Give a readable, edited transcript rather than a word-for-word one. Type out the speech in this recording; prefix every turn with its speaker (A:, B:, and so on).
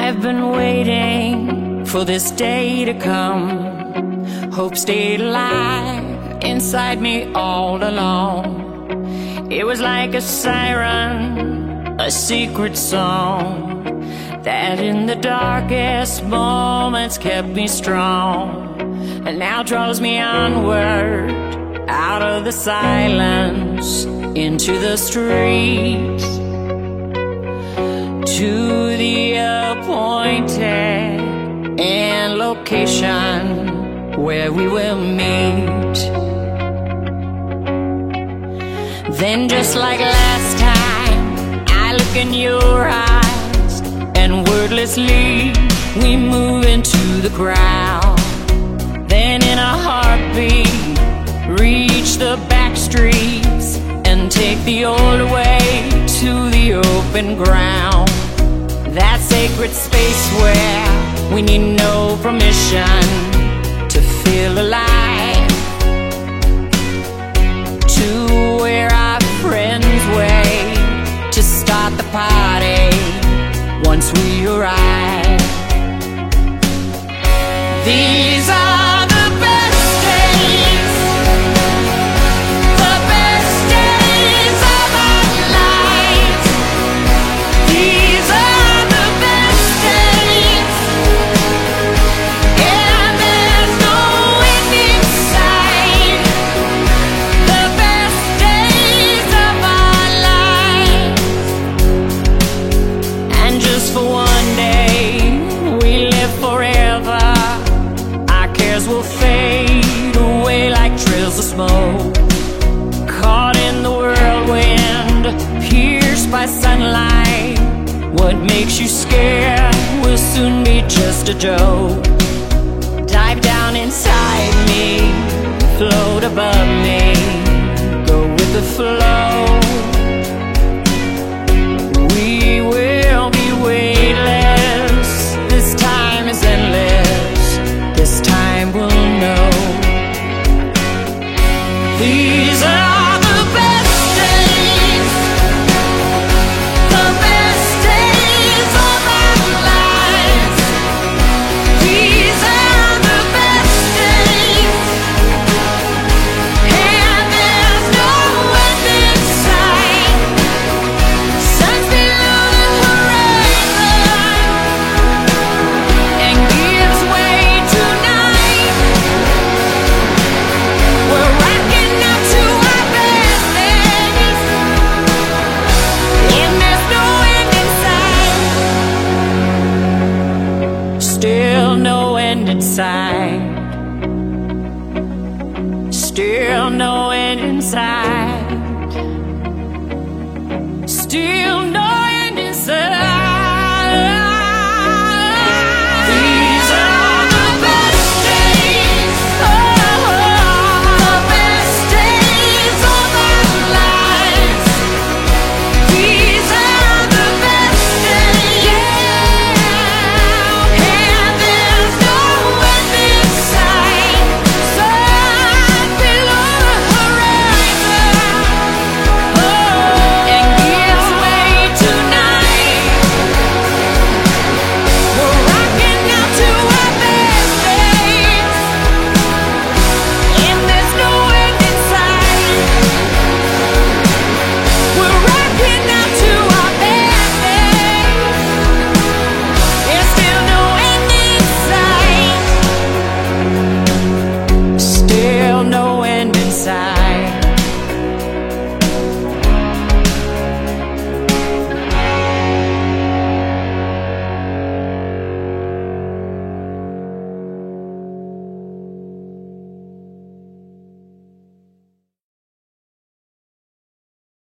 A: I've been waiting for this day to come. Hope stayed alive inside me all along. It was like a siren, a secret song that in the darkest moments kept me strong, and now draws me onward out of the silence into the streets, to the appointed and location where we will meet. Then just like last time, I look in your eyes, and wordlessly we move into the crowd. Then in a heartbeat, reach the back streets and take the old way to the open ground. That sacred space where we need no permission to feel alive, to where our friends wait to start the party once we arrive. These are the best days, the best days of our lives. These are the best days, and there's no end in sight. The best days of our lives. And just for one day, we live forever. Our cares will fade away like trails of smoke, caught in the whirlwind, pierced by sunlight. What makes you scared will soon be just a joke. Dive down inside me, float above me, go with the flow. We will be weightless, this time is endless, this time we'll know. These are the best days, the best days of our lives. These are the best days, and there's no end in sight. Sun's below the horizon and gives way tonight. We're rocking out to our best days, and there's no end in sight. Still no end in sight. Still no end in sight. Still